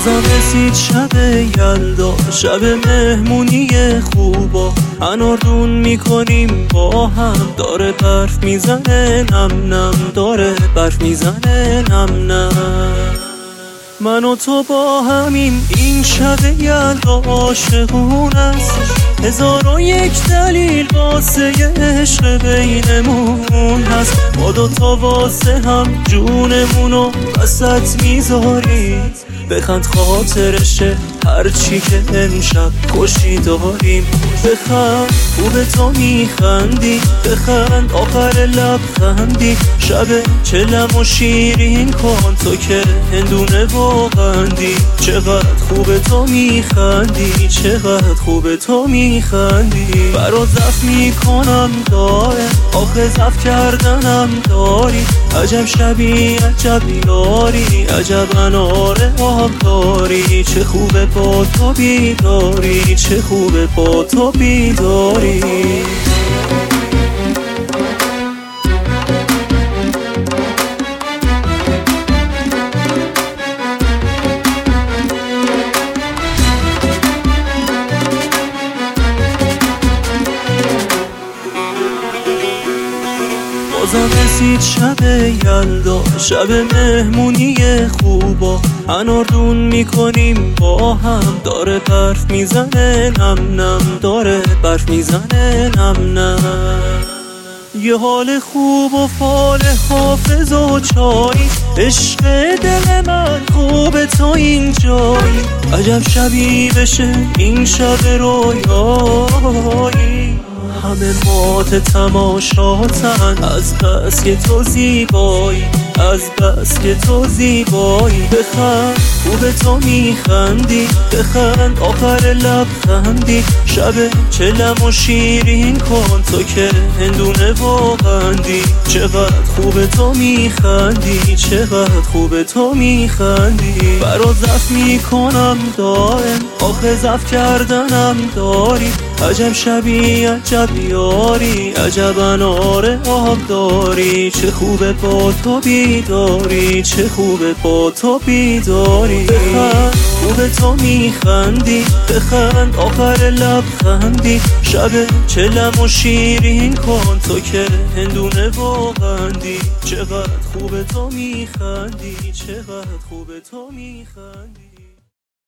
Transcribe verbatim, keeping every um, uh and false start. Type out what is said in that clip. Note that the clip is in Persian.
بازم رسید شب یلدا، شب مهمونی خوبا، اناردون میکنیم با هم، داره برف میزنه نم نم، داره برف میزنه نم نم. من و تو با همین این شب یلدا عاشقون است، هزار و یک دلیل واسه عشق بینمون هست. ما دوتا واسه هم جونمونو وسط میذاریم، بخند خاطرشه هرچی که امشب خوشی داریم. بخند خوب تو میخندی، بخند آخر لبخندی، شب چلم و شیرین کن تو که هندونه و قندی. چقدر خوب تو میخندی، چقدر خوب تو میخندی. برات زف میکنم داره، آخه زف کردنم داری. عجب شبی عجب یاری، عجب اناره آب داری. چه خوبه با تو بیداری، چه خوبه با تو بیداری. بازم رسید شب یلدا، شب مهمونی خوبا، اناردون میکنیم با هم، داره برف میزنه نم نم، داره برف میزنه نم نم. یه حال خوب و فال حافظ و چایی، عشق دل من خوب تو اینجایی. عجب شبی بشه این شب رویایی، همه مات تماشاتن از بس که تو زیبایی، از بس که تو زیبایی. بخند خوب تو میخندی، بخند آخر لبخندی، شب چلم و شیرین کن تو که هندونه و قندی. چقدر خوب تو میخندی، چقدر خوب تو میخندی. برات زف میکنم دائم، آخه زف کردنم داری. عجب شبی عجب یاری، عجب اناره آب داری. چه خوبه با تو بیداری، چه خوبه با تو بیداری. بخند خوب تو میخندی، بخند آخر لبخندی، شب چلم و شیرین کن تو که هندونه و قندی. چقدر خوب تو میخندی، چقدر خوب تو میخندی.